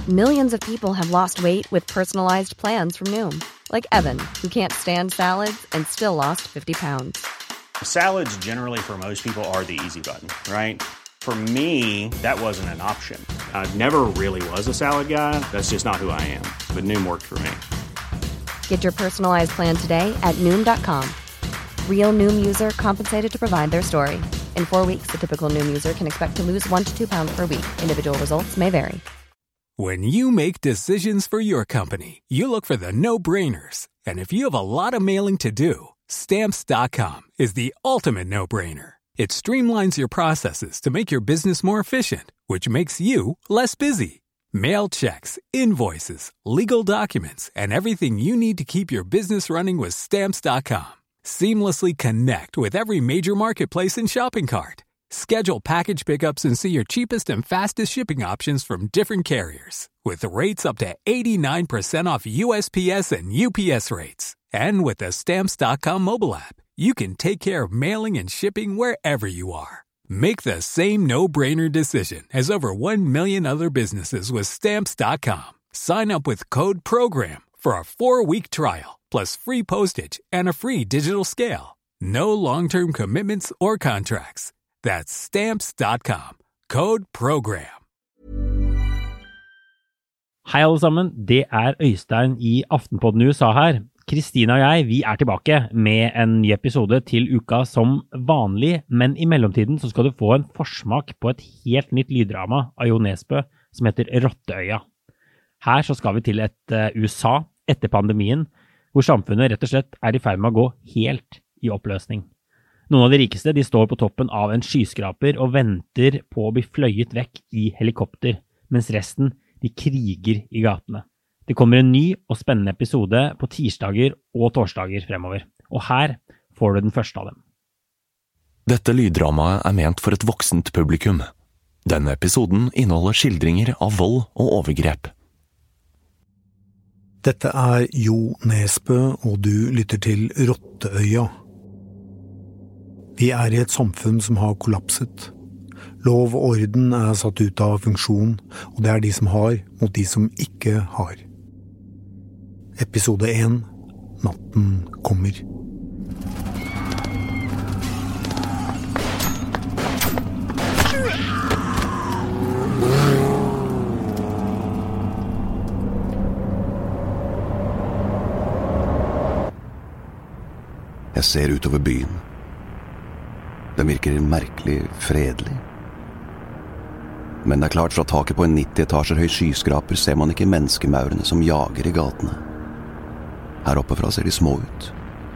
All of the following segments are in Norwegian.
Millions of people have lost weight with personalized plans from Noom. Like Evan, who can't stand salads and still lost 50 pounds. Salads generally for most people are the easy button, right? For me, that wasn't an option. I never really was a salad guy. That's just not who I am. But Noom worked for me. Get your personalized plan today at Noom.com. Real Noom user compensated to provide their story. In 4 weeks, the typical Noom user can expect to lose 1 to 2 pounds per week. Individual results may vary. When you make decisions for your company, you look for the no-brainers. And if you have a lot of mailing to do, Stamps.com is the ultimate no-brainer. It streamlines your processes to make your business more efficient, which makes you less busy. Mail checks, invoices, legal documents, and everything you need to keep your business running with Stamps.com. Seamlessly connect with every major marketplace and shopping cart. Schedule package pickups and see your cheapest and fastest shipping options from different carriers. With rates up to 89% off USPS and UPS rates. And with the Stamps.com mobile app, you can take care of mailing and shipping wherever you are. Make the same no-brainer decision as over 1 million other businesses with Stamps.com. Sign up with code PROGRAM for a 4-week trial, plus free postage and a free digital scale. No long-term commitments or contracts. That's Stamps.com. Code PROGRAM. Hei alle sammen, det Øystein I Aftenpodden USA her. Kristina og jeg, vi tilbake med en ny episode til uka som vanlig, men I mellomtiden så skal du få en forsmak på et helt nytt lyddrama av Jo Nesbø som heter Rotteøya. Her så skal vi til et USA etter pandemien, hvor samfunnet rett og slett I ferd med å gå helt I oppløsning. Noen av de rikeste de står på toppen av en skyskraper og venter på å bli fløyet vekk I helikopter, mens resten de kriger I gatene. Det kommer en ny og spennende episode på tirsdager og torsdager fremover, og her får du den første av dem. Dette lyddramaet ment for et voksent publikum. Denne episoden inneholder skildringer av vold og overgrep. Dette Jo Nesbø, og du lytter til Rotteøya. Vi I et samfunn som har kollapset. Lov og orden satt ut av funksjon, og det de som har mot de som ikke har. Episode 1. Natten kommer. Jeg ser utover byen. Den virker merkelig fredelig. Men det klart fra taket på en 90 etasjer høy skyskraper ser man ikke menneskemaurene som jager I gatene. Her oppe fra ser de små ut.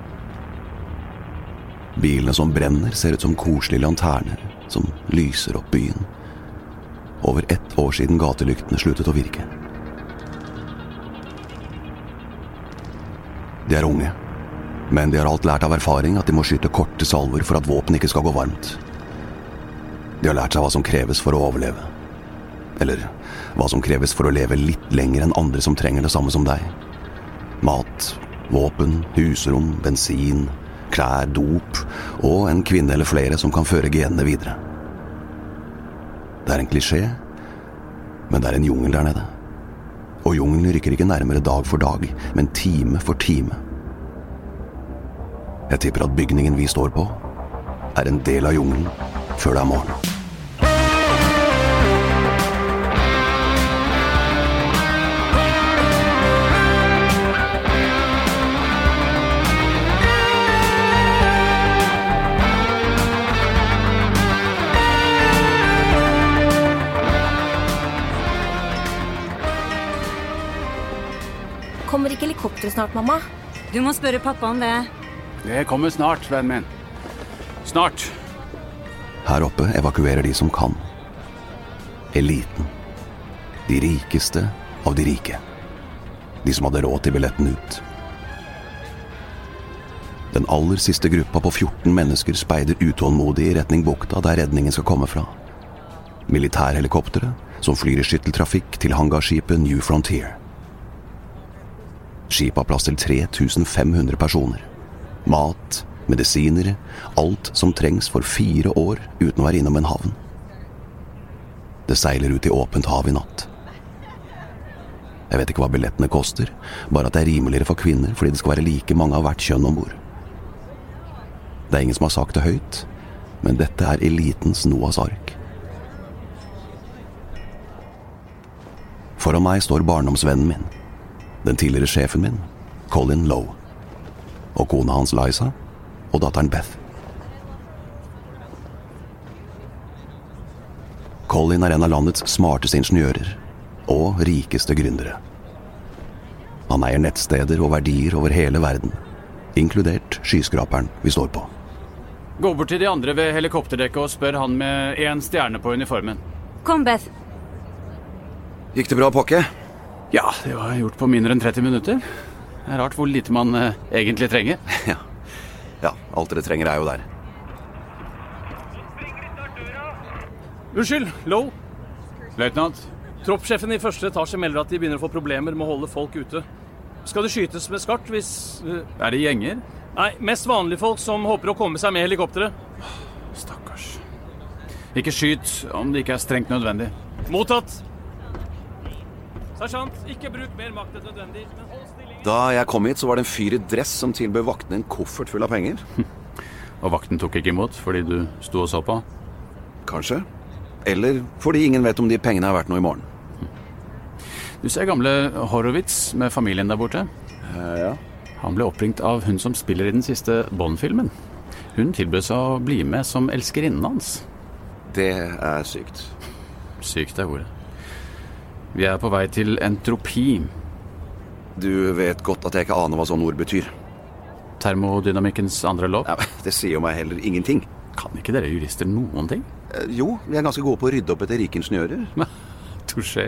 Bilene som brenner ser ut som koselige lanterner som lyser opp byen. Over 1 år siden gatelyktene sluttet å virke. De unge. Men de har alt lært av erfaring at de må skyte korte salver for at våpen ikke skal gå varmt. De har lært seg hva som kreves for å overleve. Eller hva som kreves for å leve litt lenger enn andre som trenger det samme som deg. Mat, våpen, husrom, bensin, klær, dop og en kvinne eller flere som kan føre genene videre. Det en klisjé, men det en jungel der nede. Og jungelen rykker ikke nærmere dag for dag, men time for time. Jeg tipper at bygningen vi står på en del av jungelen før det morgen. Kommer ikke helikopteret snart, mamma? Du må spørre pappa om det. Det kommer snart, venn min. Snart. Her oppe evakuerer de som kan. Eliten. De rikeste av de rike. De som hadde råd til billetten ut. Den aller siste gruppa på 14 mennesker speider utålmodig I retning bukta der redningen skal komme fra. Militærhelikoptere som flyr I skytteltrafikk til hangarskipet New Frontier. Skipet har plass til 3500 personer. Mat, medisiner, alt som trengs for 4 år uten å være innom en havn. Det seiler ut I åpent hav I natt. Jeg vet ikke hva billettene koster, bare at det er rimeligere for kvinner fordi det skal være like mange av hvert kjønn ombord. Det er ingen som har sagt det høyt, men dette er elitens Noahs ark. Foran meg står barndomsvennen min, den tidligere sjefen min, Colin Lowe, og kona hans Liza, og datteren Beth. Colin er en av landets smarteste ingeniører og rikeste gründere. Han eier nettsteder og verdier over hele verden, inkludert skyskraperen vi står på. Gå bort til de andre ved helikopterdekket og spør han med 1 stjerne på uniformen. Kom, Beth. Gikk det bra, Pokke? Ja, det var gjort på mindre enn 30 minutter. Det er rart hvor lite man egentlig trenger. Ja, alt dere trenger er jo der. Unnskyld, Lowe. Løytnant. Troppssjefen i første etasje melder at de begynner å få problemer med å holde folk ute. Skal det skytes med skart hvis... Er det gjenger? Nei, mest vanlige folk som håper å komme seg med helikopteret. Stakkars. Ikke skyt om det ikke er strengt nødvendig. Mottatt. Sersjant, ikke bruk mer makt enn nødvendig, men hold stillingen. Da jeg kom hit, så var det en fyr i dress som tilbød vaktene en koffert full av penger. Og vakten tok ikke imot fordi du sto og så på? Kanskje. Eller fordi ingen vet om de pengene er verdt noe i morgen. Du ser gamle Horowitz med familien der borte? Ja. Han ble oppringt av hun som spiller i den siste Bond-filmen. Hun tilbød seg å bli med som elskerinnen hans. Det er sykt. Sykt er ordet. Vi er på vei til entropi. Du vet godt at jeg ikke aner hva sånne ord betyr. Termodynamikkens andre lov? Ja, det sier jo meg heller ingenting. Kan ikke dere jurister noen ting? Jo, vi er ganske gode på å rydde opp etter rike ingeniører. Touché.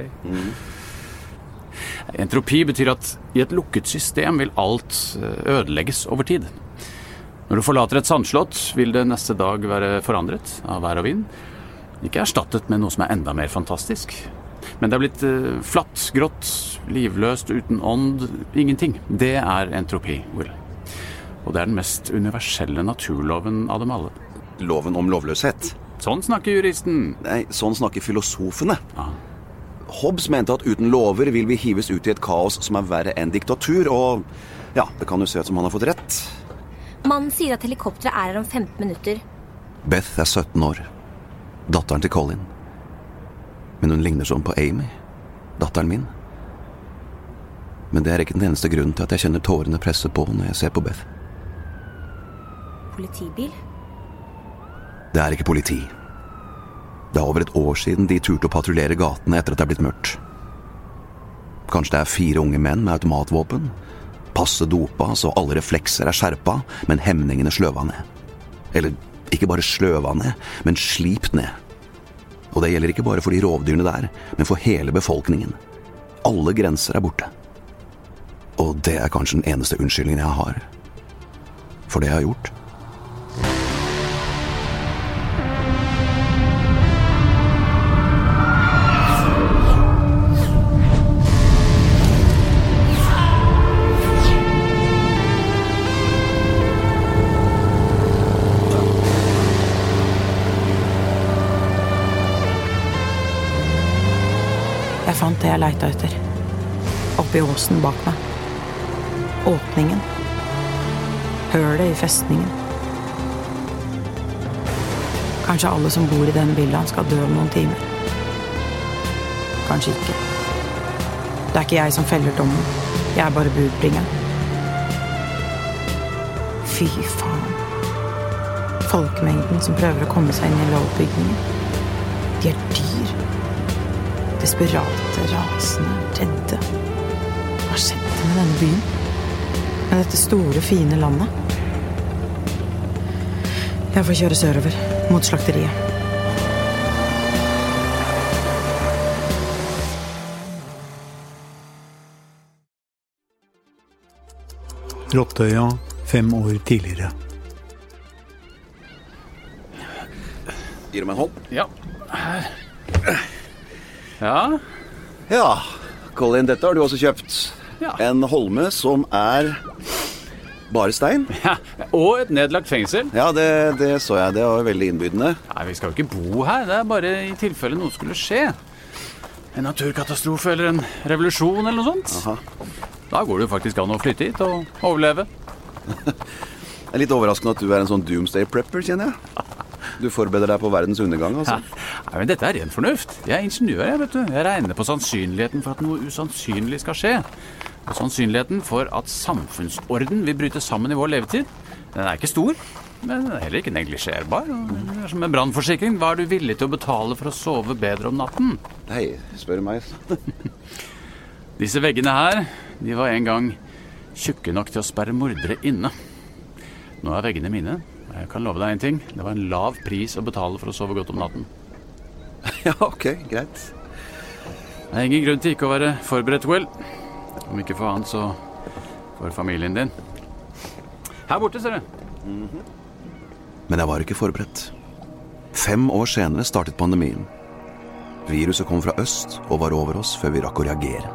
Entropi betyr at i et lukket system vil alt ødelegges over tid. Når du forlater et sandslott, vil det neste dag være forandret av vær og vind. Ikke erstattet med noe som er enda mer fantastisk. Men det er blitt flatt, grått, livløst, uten ånd, ingenting. Det er entropi, Will. Og det er den mest universelle naturloven av dem alle. Loven om lovløshet? Sånn snakker juristen. Nei, sånn snakker filosofene. Hobbes mente at uten lover vil vi hives ut i et kaos som er verre enn diktatur, og ja, det kan jo se ut som han har fått rett. Mannen sier at helikopteret er her om 15 minutter. Beth er 17 år, datteren til Colin. Men hun ligner sånn på Amy, datteren min. Men det er ikke den eneste grunnen til at jeg kjenner tårene presse på når jeg ser på Beth. Politibil? Det er ikke politi. Det er over et år siden de turte å patruljere gatene etter at det er blitt mørkt. Kanskje det er 4 unge menn med automatvåpen, passe dopa så alle reflekser er skjerpa, men hemningene sløva ned. Eller ikke bare sløva ned, men slipt ned. Og det gjelder ikke bare for de rovdyrene der, men for hele befolkningen. Alle grenser er borte. Og det er kanskje den eneste unnskyldningen jeg har for det jeg har gjort. Jeg fant det jeg lette etter. Oppi åsen bak meg. Åpningen. Hølet i festningen. Kanskje alle som bor i den villaen skal dø om noen timer. Kanskje ikke. Det er ikke jeg som feller dommen. Jeg er bare budbringeren. Fy faen. Folkemengden som prøver å komme seg inn i lovbygningen. De er dyr. Desperate, rasende, redde. Hva skjedde med denne byen? Med dette store, fine landet? Jeg får kjøre sørover, mot slakteriet. Rottøya 5 år tidligere. Gir du meg en hånd? Ja. Ja? Ja, Colin, dette har du også kjøpt. Ja. En holme som er bare stein. Ja, og et nedlagt fengsel. Ja, det så jeg. Det var veldig innbydende. Nei, vi skal jo ikke bo her. Det er bare i tilfelle noe skulle skje. en naturkatastrofe eller en revolusjon eller noe sånt. Aha. Da går det jo faktisk an å flytte hit og overleve. Det er litt overraskende at du er en sånn doomsday prepper, kjenner jeg. Du forbereder deg på verdens undergang, altså. Nei, men dette er ren fornuft. Jeg er ingeniør, jeg, vet du. Jeg regner på sannsynligheten for at noe usannsynlig skal skje. Og sannsynligheten for at samfunnsorden vil bryte sammen i vår levetid, den er ikke stor, men heller ikke neglisjerbar. Det er som en brannforsikring. Hva er du villig til å betale for å sove bedre om natten? Nei, spør meg. Disse veggene her, de var en gang tjukke nok til å sperre mordere inne. Nå er veggene mine. Jeg kan love deg en ting. Det var en lav pris å betale for å sove godt om natten. Ja, ok, greit. Det er ingen grunn til ikke å være forberedt, Will. Om ikke for han, så for familien din. Her borte, ser du. Men jeg var ikke forberedt. 5 år senere startet pandemien. Viruset kom fra øst og var over oss før vi rakk å reagere.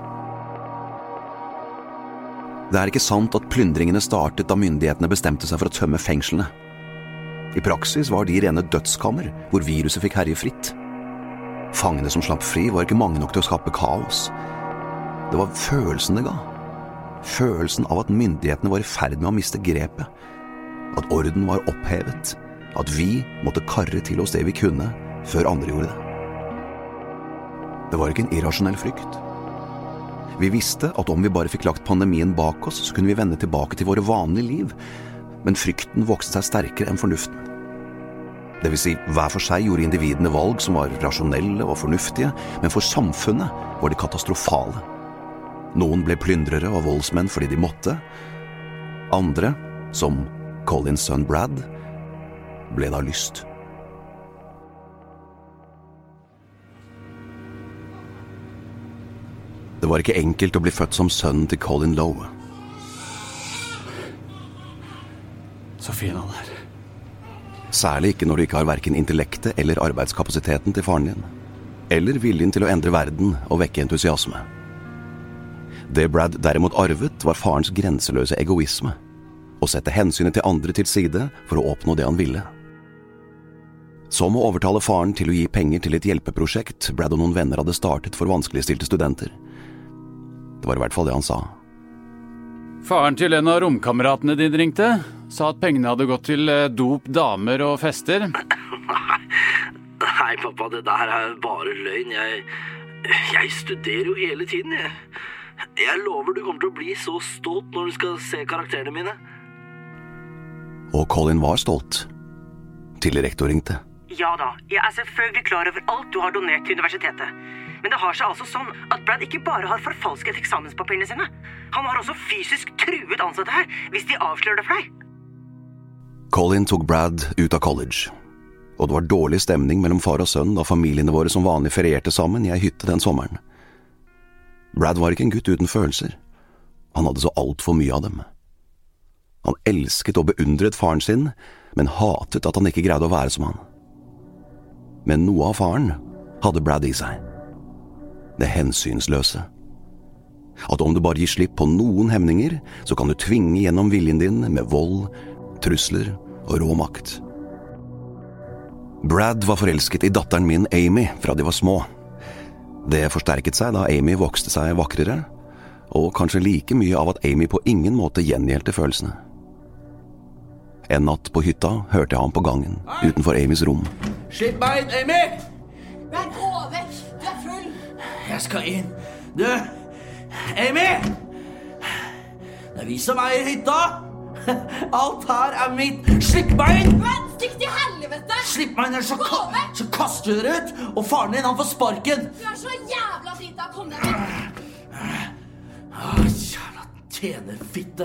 Det er ikke sant at plyndringene startet da myndighetene bestemte seg for å tømme fengslene. I praksis var de rene dødskammer, hvor viruset fikk herje fritt. Fangene som slapp fri var ikke mange nok til å skape kaos. Det var følelsen det ga. Følelsen av at myndighetene var i ferd med å miste grepet. At orden var opphevet. At vi måtte karre til oss det vi kunne, før andre gjorde det. Det var ikke en irrasjonell frykt. Vi visste at om vi bare fikk lagt pandemien bak oss, så kunne vi vende tilbake til våre vanlige liv. Men frykten vokste seg sterkere enn fornuften. Det vil si, hver for seg gjorde individene valg som var rasjonelle og fornuftige, men for samfunnet var de katastrofale. Noen ble plyndrere og voldsmenn fordi de måtte. Andre, som Collins sønn Brad, ble da lyst. Det var ikke enkelt å bli født som sønnen til Colin Lowe. Så fin han er. Særlig ikke når du ikke har hverken intellektet eller arbeidskapasiteten til faren din, eller viljen til å endre verden og vekke entusiasme. Det Brad derimot arvet var farens grenseløse egoisme, å sette hensynet til andre til side for å oppnå det han ville. Som å overtale faren til å gi penger til et hjelpeprosjekt Brad og noen venner hadde startet for vanskeligstilte studenter. Det var i hvert fall det han sa. Faren til en av romkameratene din ringte, sa at pengene hadde gått til dop, damer og fester. Nei, pappa, det der er bare løgn. Jeg studerer jo hele tiden, Jeg lover du kommer til å bli så stolt når du skal se karakterene mine. Og Colin var stolt, til rektor ringte. Ja da, jeg er selvfølgelig klar over alt du har donert til universitetet. Men det har seg altså sånn at Brad ikke bare har forfalsket eksamenspapirene sine. Han har også fysisk truet ansatte her, hvis de avslører det for deg. Colin tok Brad ut av college, og det var dårlig stemning mellom far og sønn da familiene våre som vanlig ferierte sammen i ei hytte den sommeren. Brad var ikke en gutt uten følelser. Han hadde så alt for mye av dem. Han elsket og beundret faren sin, men hatet at han ikke greide å være som han. Men noe av faren hadde Brad i seg. Det hensynsløse. At om du bare gir slipp på noen hemninger, så kan du tvinge gjennom viljen din med vold, trusler og rå makt. Brad var forelsket i datteren min Amy fra de var små. Det forsterket seg da Amy vokste seg vakrere, og kanskje like mye av at Amy på ingen måte gjengjeldte følelsene. En natt på hytta hørte jeg ham på gangen, utenfor Amys rom. Slipp meg inn, Amy! Vær gå vekk, du er full! Jeg skal inn. Du, Amy! Det er vi som eier hytta! Alt her er mitt. Slipp meg inn! Men stikk til helvete! Slipp meg inn, så kaster du dere ut, og faren din han får sparken. Du er så jævla drita, kom deg ut! Jævla tjenerfitte.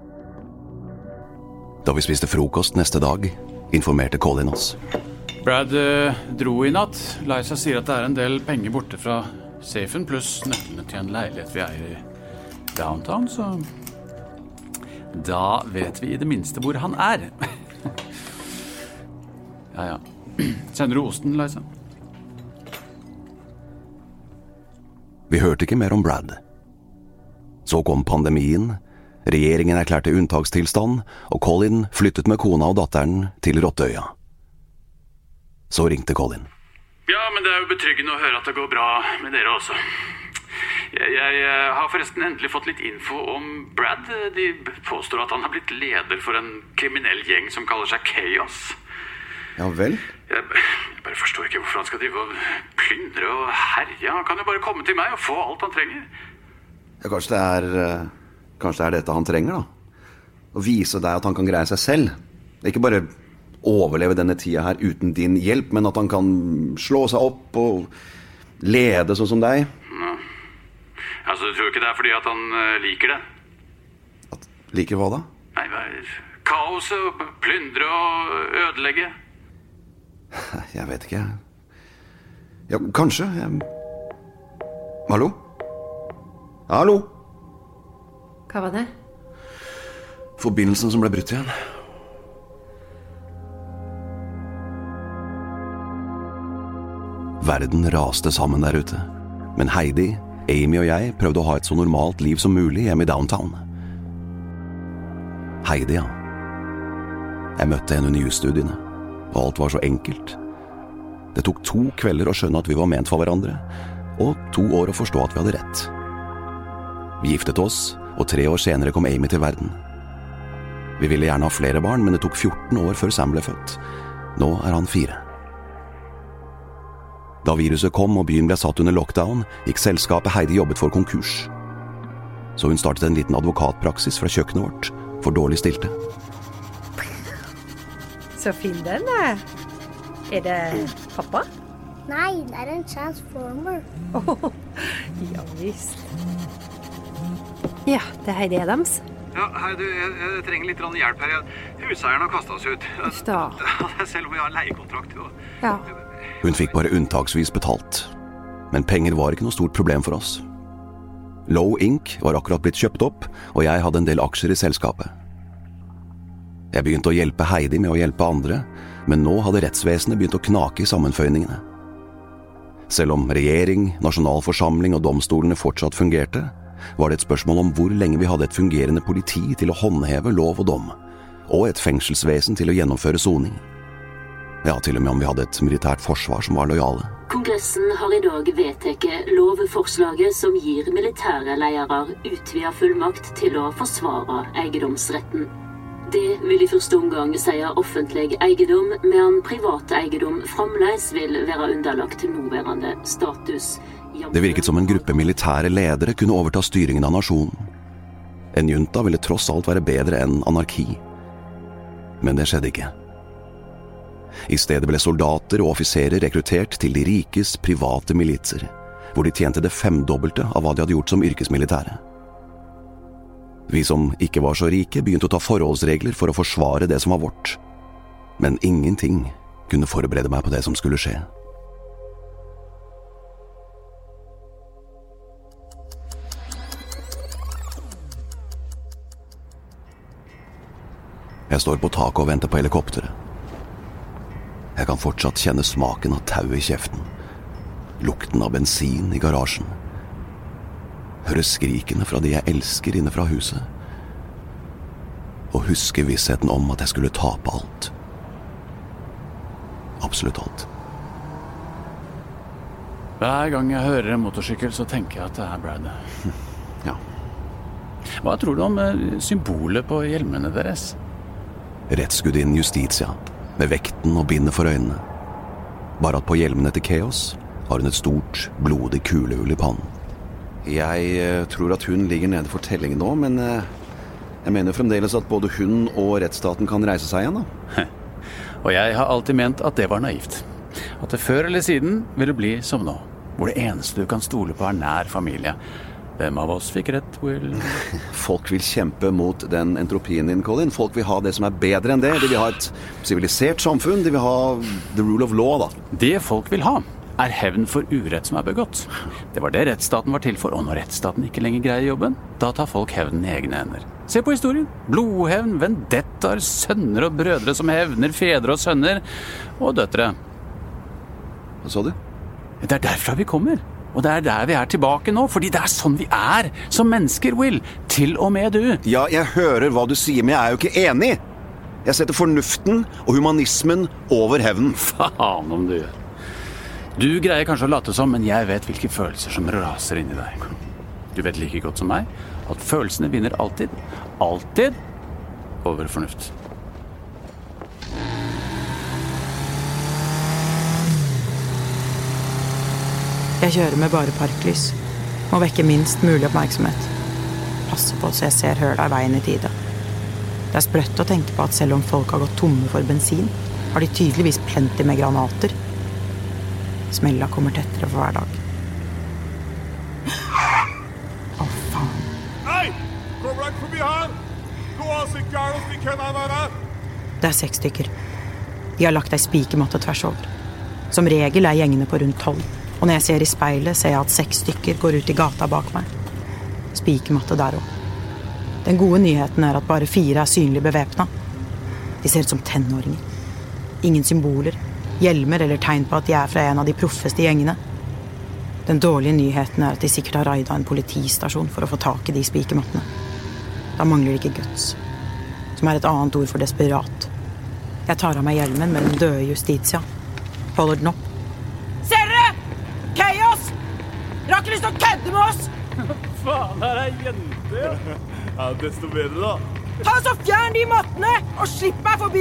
Da vi spiste frokost neste dag, informerte Colin oss. Brad dro i natt. Liza sier at det er en del penger borte fra safen, pluss nøklene til en leilighet vi eier i downtown, så da vet vi i det minste hvor han er. Ja. Sender du osten, Liza? Vi hørte ikke mer om Brad. Så kom pandemien, regjeringen erklærte unntakstilstand, og Colin flyttet med kona og datteren til Rottøya. Så ringte Colin. Ja, men det jo betryggende å høre at det går bra med dere også. Jeg har forresten endelig fått litt info om Brad. De påstår at han har blitt leder for en kriminell gjeng som kaller seg Chaos. Ja vel? Jeg bare forstår ikke hvorfor han skal drive og plyndre og herje. Han kan jo bare komme til meg og få alt han trenger. Ja, kanskje det dette han trenger, da. Å vise deg at han kan greie seg selv. Ikke bare overleve denne tida her uten din hjelp, men at han kan slå seg opp og lede sånn som deg. Ja. Altså, du tror ikke det fordi at han liker det? Liker hva da? Nei, kaoset, plyndre og ødelegge. Jeg vet ikke. Ja, kanskje. Hallo? Hallo? Hva var det? Forbindelsen som ble brutt igjen. Verden raste sammen der ute. Men Heidi, Amy og jeg prøvde å ha et så normalt liv som mulig hjemme i downtown. Heidi, ja. Jeg møtte henne under jusstudiene, og alt var så enkelt. Det tok 2 kvelder å skjønne at vi var ment for hverandre, og 2 år å forstå at vi hadde rett. Vi giftet oss, og 3 år senere kom Amy til verden. Vi ville gjerne ha flere barn, men det tok 14 år før Sam ble født. Nå han 4. Da viruset kom og byen ble satt under lockdown, gikk selskapet Heidi jobbet for konkurs. Så hun startet en liten advokatpraksis fra kjøkkenet vårt, for dårlig stilte. Så fin den er. Det pappa? Nei, det en transformer. Ja, visst. Ja, det Heidi Adams. Ja, Heidi, jeg trenger litt hjelp her. Huseieren har kastet oss ut. Selv om vi har leiekontrakt. Ja. Hun fikk bare unntaksvis betalt. Men penger var ikke noe stort problem for oss. Low Inc. var akkurat blitt kjøpt opp, og jeg hadde en del aksjer i selskapet. Jeg begynte å hjelpe Heidi med å hjelpe andre, men nå hadde rettsvesenet begynt å knake i sammenføyningene. Selv om regjering, nasjonalforsamling og domstolene fortsatt fungerte, var det et spørsmål om hvor lenge vi hadde et fungerende politi til å håndheve lov og dom, og et fengselsvesen til å gjennomføre soning. Ja, til og med om vi hadde et militært forsvar som var lojale. Kongressen har i dag vedtatt lovforslaget som gir militære ledere utvidet fullmakt til å forsvare eiendomsretten. Det vil i første omgang si offentlig eiendom, mens privat eiendom fremdeles vil være underlagt nåværende status. Det virket som en gruppe militære ledere kunne overta styringen av nasjonen. En junta ville tross alt være bedre enn anarki. Men det skjedde ikke. I stedet ble soldater og offiserer rekruttert til de rikes private militser, hvor de tjente det 5-dobbelte av hva de hadde gjort som yrkesmilitære. Vi som ikke var så rike begynte å ta forholdsregler for å forsvare det som var vårt. Men ingenting kunne forberede meg på det som skulle skje. Jeg står på taket og venter på helikopteret. Jeg kan fortsatt kjenne smaken av tau i kjeften, lukten av bensin i garasjen, høre skrikene fra de jeg elsker inne fra huset, og huske vissheten om at jeg skulle tape alt. Absolutt alt. Hver gang jeg hører en motorsykkel, så tenker jeg at det Brad. Ja. Hva tror du om symbolet på hjelmene deres? Rettsgudinnen Justitia, med vekten og bindet for øynene. Bare at på hjelmene til Chaos har hun et stort, blodig kulehull i pannen. Jeg tror at hun ligger nede for telling nå, men jeg mener fremdeles at både hun og rettsstaten kan reise seg igjen da. Og jeg har alltid ment at det var naivt. At det før eller siden ville bli som nå, hvor det eneste du kan stole på nær familie. Hvem av oss fikk rett, Will? Folk vil kjempe mot den entropien din, Colin. Folk vil ha det som bedre enn det. De vil ha et sivilisert samfunn. De vil ha the rule of law, da. Det folk vil ha hevn for urett som begått. Det var det rettsstaten var til for, og når rettsstaten ikke lenger greier jobben, da tar folk hevnen i egne hender. Se på historien. Blodhevn, vendettaer, sønner og brødre som hevner fedre og sønner, og døtre. Hva sa du? Det derfra vi kommer. Og det der vi tilbake nå, fordi det sånn vi som mennesker, Will. Til og med du. Ja, jeg hører hva du sier, men jeg jo ikke enig. Jeg setter fornuften og humanismen over hevnen. Faen om du gjør. Du greier kanskje å late som, men jeg vet hvilke følelser som raser inn i deg. Du vet like godt som meg at følelsene vinner alltid, alltid over fornuft. Jeg kjører med bare parklys. Må vekke minst mulig oppmerksomhet. Passe på så jeg ser høl av veien i tide. Det sprøtt å tenke på at selv om folk har gått tomme for bensin, har de tydeligvis plenty med granater. Smella kommer tettere for hver dag. Å, faen. Hei! Kommer deg forbi her! Gå av så gærent vi kan være! Det 6 stykker. De har lagt ei spikermatte tvers over. Som regel gjengene på rundt 12. Og når jeg ser i speilet, ser jeg at 6 stykker går ut i gata bak meg. Spikermatte der også. Den gode nyheten at bare 4 synlig bevæpnet. De ser ut som tenåringer. Ingen symboler, hjelmer eller tegn på at de fra en av de proffeste gjengene. Den dårlige nyheten at de sikkert har raidet en politistasjon for å få tak i de spikermattene. Da mangler det ikke guts, som et annet ord for desperat. Jeg tar av meg hjelmen med den døde Justitia. Holder den opp. Ser dere? Chaos! Dere har ikke lyst til å kødde med oss! Faen, her jente! Ja, desto bedre da. Ta så fjern de mattene, og slipp meg forbi!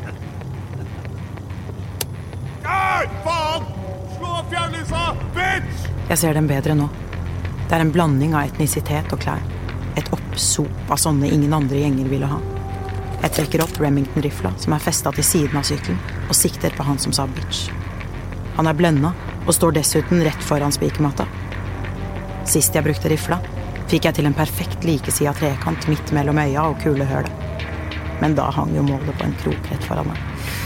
Nei, faen! Slå av fjernlysa, bitch! Jeg ser dem bedre nå. Det en blanding av etnisitet og klær. Et oppsop av sånne ingen andre gjenger ville ha. Jeg trekker opp Remington-rifla, som festet til siden av syklen, og sikter på han som sa bitch. Han blendet, og står dessuten rett foran spikermatta. Sist jeg brukte rifla, fikk jeg til en perfekt likeside av trekant midt mellom øya og kulehølet. Men da hang jo målet på en krok rett foran meg.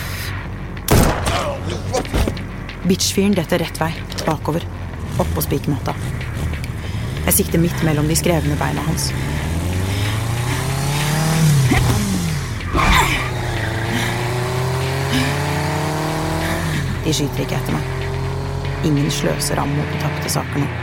Bitchfyren detter rett vei, bakover, opp på spikermatta. Jeg sikter midt mellom de skrevne beina hans. De skyter ikke etter meg. Ingen sløser ammo på tapte saker nå.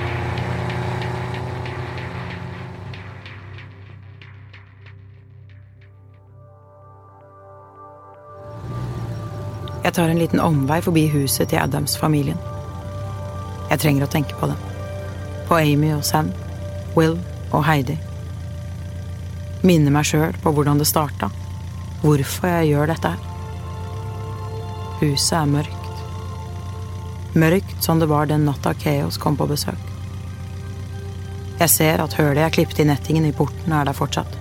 Jeg tar en liten omvei forbi huset til Adams-familien. Jeg trenger å tenke på det. På Amy og Sam, Will og Heidi. Minne meg selv på hvordan det startet. Hvorfor jeg gjør dette her. Huset mørkt. Mørkt som det var den natta Chaos kom på besøk. Jeg ser at hølet jeg klippet i nettingen i porten der fortsatt.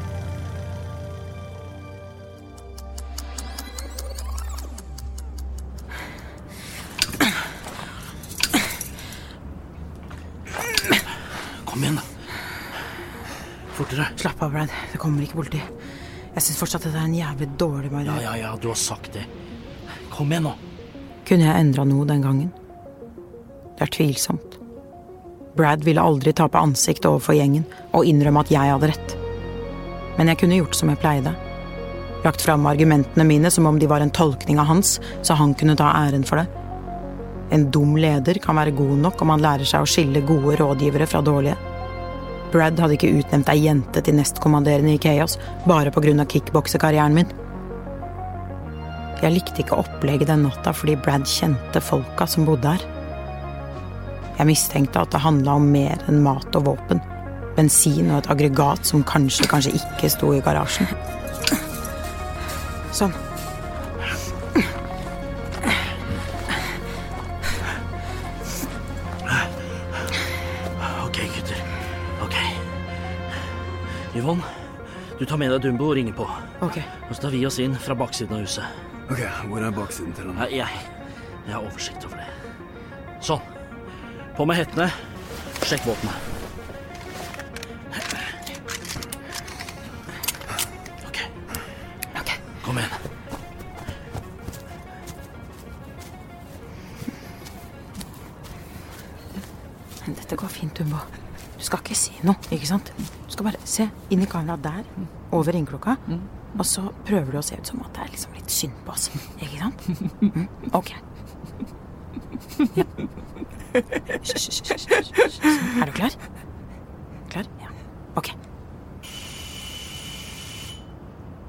Kom igjen da. Fortere. Slapp av, Brad. Det kommer ikke politi. Jeg synes fortsatt at det en jævlig dårlig idé. Ja, du har sagt det. Kom igjen nå. Kunne jeg endret noe den gangen? Det tvilsomt. Brad ville aldri tape ansikt overfor gjengen og innrømme at jeg hadde rett. Men jeg kunne gjort som jeg pleide. Lagt frem argumentene mine som om de var en tolkning av hans, så han kunne ta æren for det. En dum leder kan være god nok om han lærer seg å skille gode rådgivere fra dårlige. Brad hadde ikke utnevnt ei jente til nestkommanderende i Chaos bare på grunn av kickboksekarrieren min. Jeg likte ikke opplegget den natta fordi Brad kjente folka som bodde her. Jeg mistenkte at det handlet om mer enn mat og våpen, bensin og et aggregat som kanskje ikke sto i garasjen. Sånn. Ok, gutter. Ok. Yvonne, du tar med deg Dumbo og ringer på. Ok. Og så tar vi oss inn fra baksiden av huset. Ok, hvor baksiden til den? Jeg har oversikt over det. Sånn. På med hettene. Sjekk våpenet. Ok. Kom igjen. Dette går fint, Dumbo. Du skal ikke si noe, ikke sant? Du skal bare se inn i kameraet der, over ringklokka, og så prøver du å se ut som at det liksom litt synd på oss, ikke sant? Ok. Ja. Du klar? Klar? Ja. Ok.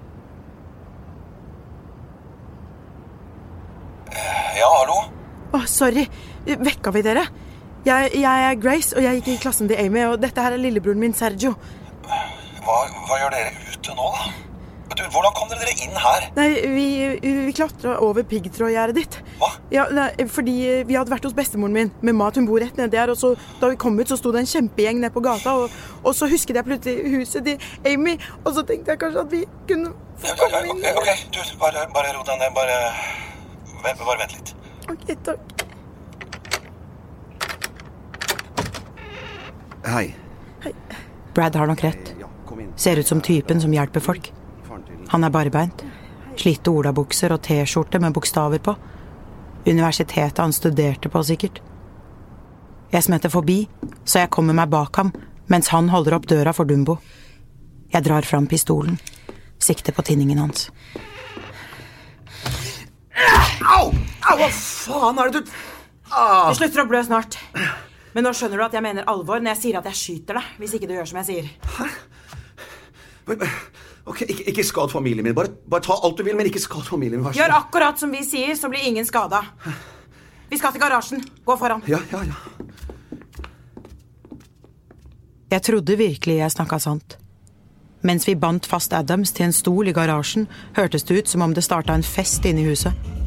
Ja, hallo? sorry. Vekka vi dere? Jeg er Grace, og jeg gikk i klassen til Amy, og dette her er lillebroren min, Sergio. Hva gjør dere ute nå, da? Hvordan kom dere inn her? Nei, vi klatret over piggtrådgjerdet ditt. Hva? Ja, fordi vi hadde vært hos bestemoren min med mat. Hun bor rett ned der, og så, da vi kom ut, så stod det en kjempegjeng ned på gata, og så husket jeg plutselig huset til Amy, og så tenkte jeg kanskje at vi kunne få komme inn. Ok, du, bare ro deg ned, bare vent litt. Ok, takk. Hei. Brad har nok rett. Ser ut som typen som hjelper folk. Han er barbeint, slitte olabukser og t-skjorte med bokstaver på. Universitetet han studerte på, sikkert. Jeg smetter forbi, så jeg kommer meg bak ham, mens han holder opp døra for Dumbo. Jeg drar fram pistolen, sikter på tinningen hans. Au! Hva faen er det du... Det slutter å blø snart. Men nå skjønner du at jeg mener alvor når jeg sier at jeg skyter deg, hvis ikke du gjør som jeg sier. Hæ? Ok, ikke skad familien min. Bare ta alt du vil, men ikke skad familien min. Gjør akkurat som vi sier, så blir ingen skadet. Vi skal til garasjen. Gå foran. Ja. Jeg trodde virkelig jeg snakket sant. Mens vi bandt fast Adams til en stol i garasjen, hørtes det ut som om det startet en fest inne i huset.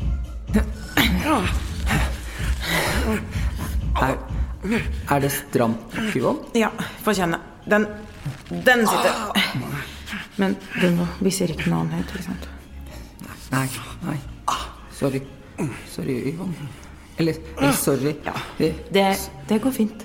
Er det stramt, Yvonne? Ja, få kjenne. Den sitter. Men vi ser ikke noe annet, ikke sant? Nei. Sorry, Yvonne. Eller sorry. Ja, det går fint.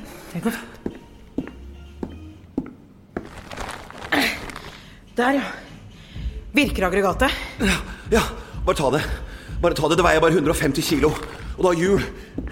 Der, ja. Virker aggregatet? Ja, bare ta det. Det veier bare 150 kilo. Og da hjul.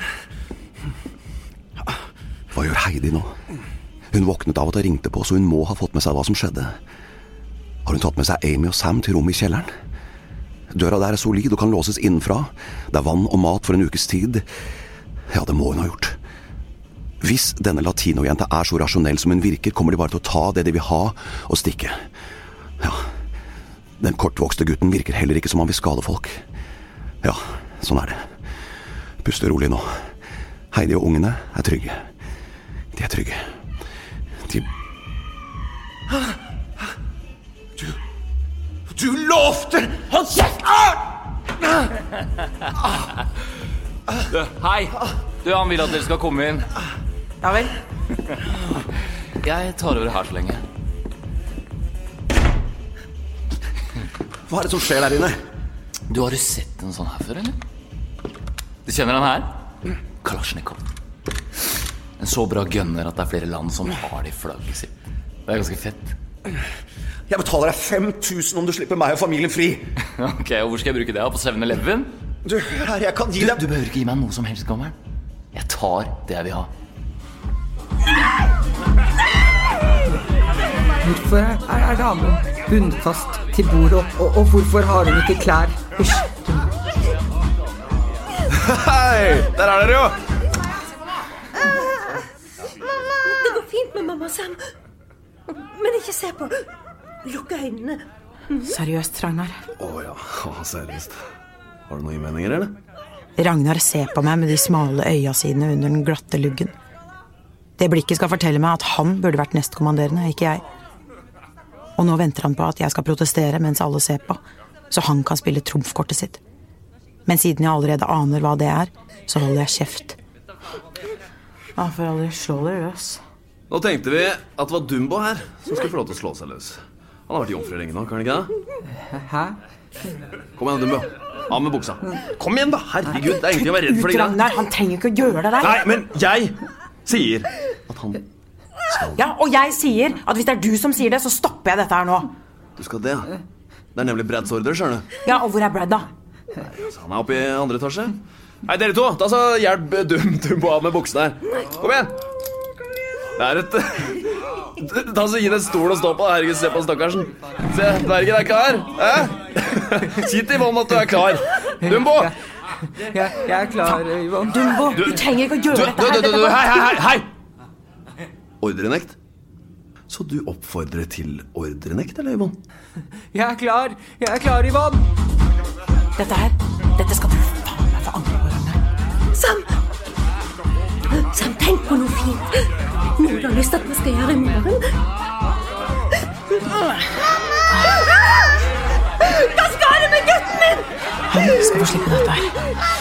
Hva gjør Heidi nå? Hun våknet av at jeg ringte på, så hun må ha fått med seg hva som skjedde. Har hun tatt med seg Amy og Sam til rommet i kjelleren? Døra der er solid og kan låses innenfra. Det er vann og mat for en ukes tid. Ja, det må hun ha gjort. Hvis denne latinojenta er så rasjonell som hun virker, kommer de bare til å ta det de vil ha og stikke. Ja, den kortvokste gutten virker heller ikke som han vil skade folk. Ja, sånn er det. Puste rolig nå. Heidi og ungene er trygge. De er trygge. Du lovte! Hold kjeft! Hei! Han vil at dere skal komme inn. Ja vel. Jeg tar over her så lenge. Hva er det som skjer der inne? Du har jo sett en sånn her før, eller? Du kjenner han her? Kalashnikov. En så bra gunner at det er flere land som har det i flagget sitt. Det er ganske fett. Jeg betaler deg 5000 om du slipper meg og familien fri. Ok, og hvor skal jeg bruke det? På 7-Eleven? Du, her, jeg kan gi deg... Du behøver ikke gi meg noe som helst, gammel. Jeg tar det jeg vil ha. Hvorfor er damen bundet fast til bordet, og hvorfor har hun ikke klær? Hysj. Hei, der er dere jo! Det går fint med mamma og Sam. Men ikke se på. Lukk øynene. Seriøst, Ragnar. Ja, seriøst. Har du noen innvendinger, eller? Ragnar ser på meg med de smale øya sine under den glatte luggen. Det blikket skal fortelle meg at han burde vært nestkommanderende, ikke jeg. Og nå venter han på at jeg skal protestere mens alle ser på, så han kan spille trumfkortet sitt. Men siden jeg allerede aner hva det er, så holder jeg kjeft. Ja, for aldri slå dere løs. Nå tenkte vi at det var Dumbo her som skulle få lov til å slå seg løs. Han har vært jomfru lenge nå, kan han ikke det? Hæ? Kom igjen, Dumbo. Av med buksa. Kom igjen da, herregud, det er egentlig å være redd for det. Ragnar, han trenger ikke å gjøre det der. Nei, men jeg sier at han skal. Ja, og jeg sier at hvis det er du som sier det, så stopper jeg dette her nå. Du skal det, ja. Det er nemlig Brads ordre, skjønner du. Ja, og hvor er Brad da? Han er oppe i andre etasje. Hei, dere to, ta så hjelp Dumbo av med buksen her. Kom igjen. Det er et... Ta så gi det en stol å stå på. Herregud, se på stakkarsen. Se, dvergen er klar. Si til Yvonne at du er klar. Dumbo! Jeg er klar, Yvonne. Dumbo, du trenger ikke å gjøre dette her. Hei! Ordrenekt? Så du oppfordrer til ordrenekt, eller Yvonne? Jeg er klar, Yvonne. Dette skal du faen meg få angre på, Ragnar. Sam! Sam, tenk på noe fint. Noe du har lyst til at vi skal gjøre I morgen. Hva skal det med gutten min? Han skal få slippe dette her.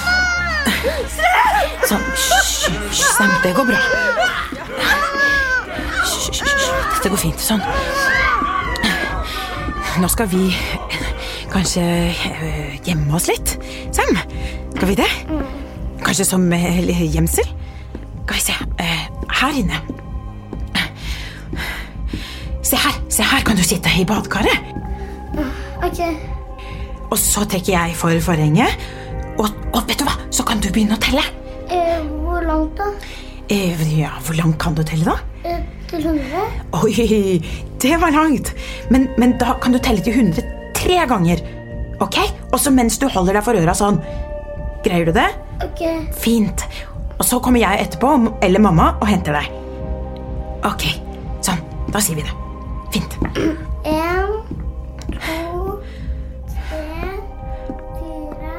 Sånn, Sam, det går bra. Dette går fint, sånn. Nå skal vi kanskje gjemme oss litt, Sam. Skal vi det? Kanskje som gjemsel? Skal vi se, her inne. Se her kan du sitte I badekaret. Ok. Og så trekker jeg for forhenget. Og vet du hva, så kan du begynne å telle. Hvor langt da? Ja, hvor langt kan du telle da? Til 100. Oi, det var langt. Men da kan du telle til 100 3 ganger. Ok? Og så mens du holder deg for øra sånn. Greier du det? Ok. Fint. Og så kommer jeg etterpå, eller mamma, og henter deg. Ok, sånn. Da sier vi det. Fint. 1, 2, 3, 4,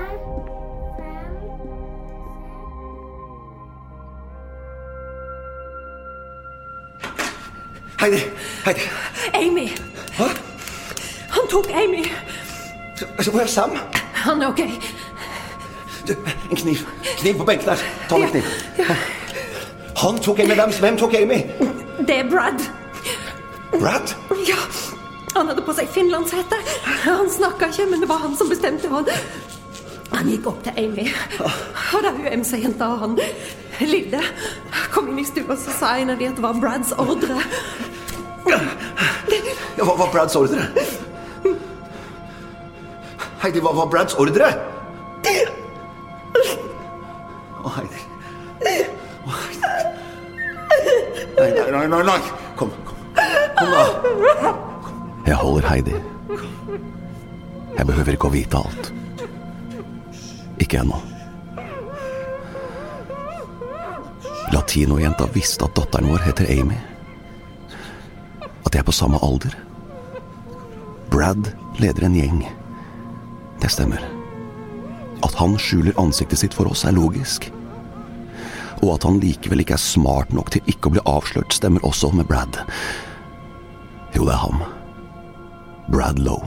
5. Heidi. Amy. Hva? Han tok Amy. Hvor Sam? Han ok. Du, en kniv. Kniv på benken der. Ta med kniv. Ja. Han tok Amy. Hvem tok Amy? Det Brad. Brad? Ja, han hadde på seg finlandshette. Han snakket ikke, men det var han som bestemte han. Han gikk opp til Amy. Og da hun MC-jenta og han lydde, kom inn I stua, så sa en av de at det var Brads ordre. Ja, hva var Brads ordre? Heidi, hva var Brads ordre? Heidi. Nei. Kom da. Jeg holder Heidi. Jeg behøver ikke å vite alt. Ikke ennå. Latinojenta visste at datteren vår heter Amy. At jeg på samme alder. Brad leder en gjeng. Det stemmer. At han skjuler ansiktet sitt for oss logisk. Og at han likevel ikke smart nok til ikke å bli avslørt, stemmer også med Brad. Jo, det ham. Brad Lowe.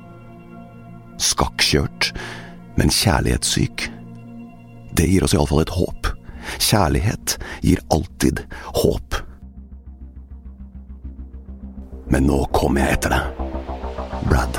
Skakkjørt, men kjærlighetssyk. Det gir oss I alle fall et håp. Kjærlighet gir alltid håp. Men nå kommer jeg etter deg, Brad.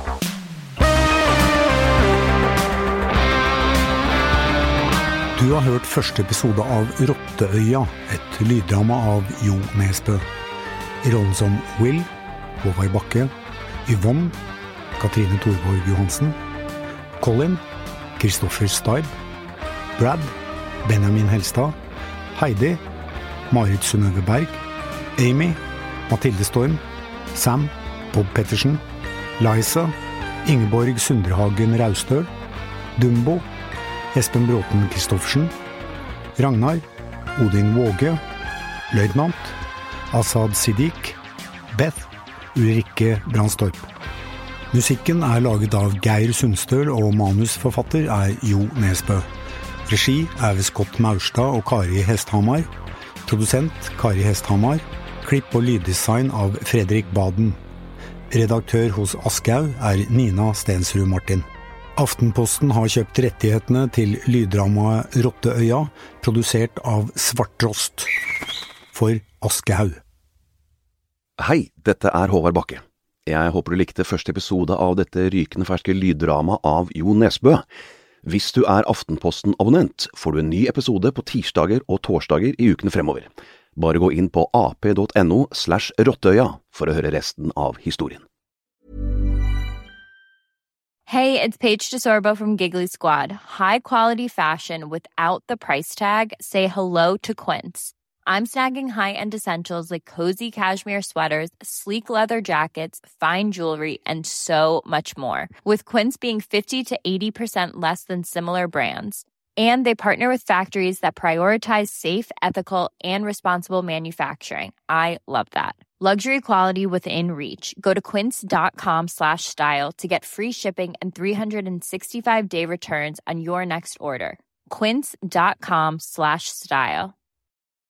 Du har hørt første episode av Rotteøya, et lyddrama av Jo Nesbø. I rollen som Will, Håvard Bakke, Yvonne, Katrine Thorborg Johansen, Colin, Kristoffer Staib, Brad, Benjamin Helstad, Heidi, Marit Synnøve Berg, Amy, Mathilde Storm, Sam, Bob Pettersen, Liza, Ingeborg Sundrehagen Raustøl, Dumbo, Espen Bråten Kristoffersen, Ragnar, Odin Våge, Løytnant, Asad Siddiq, Beth, Ulrikke Brandstorp. Musikken laget av Geir Sundstøl, og manusforfatter Jo Nesbø. Regi ved Scott Maurstad og Kari Hesthamar. Produsent Kari Hesthamar. Klipp og lyddesign av Fredrik Baden. Redaktør hos Aschehoug Nina Stensrud Martin. Aftenposten har kjøpt rettighetene til lyddramaet Rotteøya, produsert av Svartrost. For Aschehoug. Hei, dette Håvard Bakke. Jeg håper du likte første episode av dette rykende ferske lyddrama av Jo Nesbø. Hvis du Aftenposten-abonnent, får du en ny episode på tirsdager og torsdager I ukene fremover. Bare gå inn på ap.no/rotteøya for å høre resten av historien. Hey, it's Paige DeSorbo from Giggly Squad. High quality fashion without the price tag. Say hello to Quince. I'm snagging high-end essentials like cozy cashmere sweaters, sleek leather jackets, fine jewelry, and so much more. With Quince being 50 to 80% less than similar brands. And they partner with factories that prioritize safe, ethical, and responsible manufacturing. I love that. Luxury quality within reach. Go to quince.com/style to get free shipping and 365-day returns on your next order. Quince.com/style.